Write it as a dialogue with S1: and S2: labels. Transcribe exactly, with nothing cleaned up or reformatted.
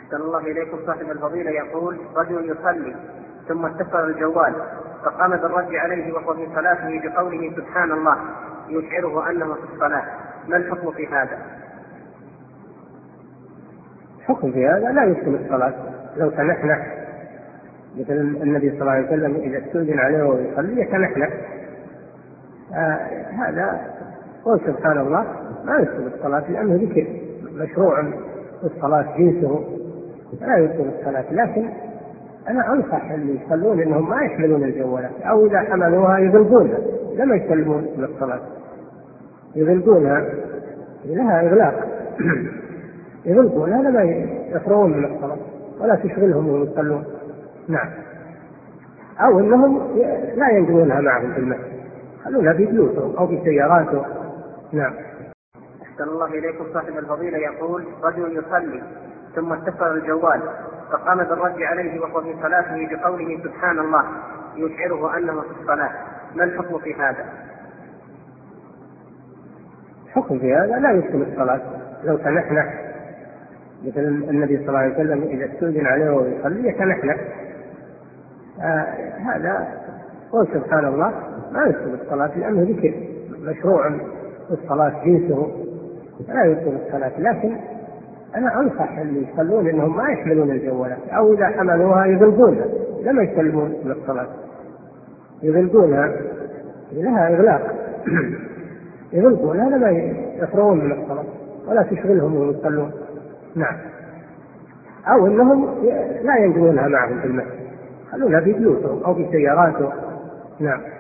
S1: أحسن الله إليكم. صاحب الفضيلة يقول: رجل يصلي ثم اتصل الجوال فقام بالرد عليه وهو في صلاته بقوله سبحان الله يشعره أنه في الصلاة، ما الحكم في هذا؟
S2: الحكم في هذا لا يبطل الصلاة. لو تنحنح مثل النبي صلى الله عليه وسلم إذا استؤذن عليه وهو يصلي يتنحنح، آه هذا قول سبحان الله ما يبطل الصلاة، لأنه ذكر مشروع في الصلاة جنسه لا يبطل الصلاة. لكن أنا أنصح اللي يصلون إنهم ما يحملون الجوالات، أو إذا حملوها يغلقونها لما يسلمون من الصلاة، يغلقونها لها إغلاق يغلقونها لما يفرغون من الصلاة ولا تشغلهم وهم يصلون. نعم. أو إنهم لا ينقلونها معهم في المسجد، خلونها في بيوتهم أو في سياراتهم. نعم.
S1: أحسن الله إليكم. صاحب الفضيلة يقول: رجل يصلي ثم اتصل الجوال فقام بالرد عليه وهو في صلاته بقوله سبحان الله يشعره أنه في الصلاة، ما الحكم في هذا؟
S2: الحكم في هذا لا يبطل الصلاة. لو تنحنح مثل النبي صلى الله عليه وسلم إذا استؤذن عليه وهو يصلي يتنحنح، آه هذا قول سبحان الله ما يبطل الصلاة، لأنه ذكر مشروع في الصلاة جنسه لا يبطل الصلاة. لكن أنا أنصح اللي يصلون إنهم ما يحملون الجوالات، أو إذا حملوها يغلقونها لما يسلمون من الصلاة، يغلقونها لها إغلاق يغلقونها لما يفرغون من الصلاة ولا تشغلهم وهم يصلون. نعم. أو إنهم لا ينقلونها معهم في المسجد، خلونها في بيوتهم أو في سياراتهم. نعم.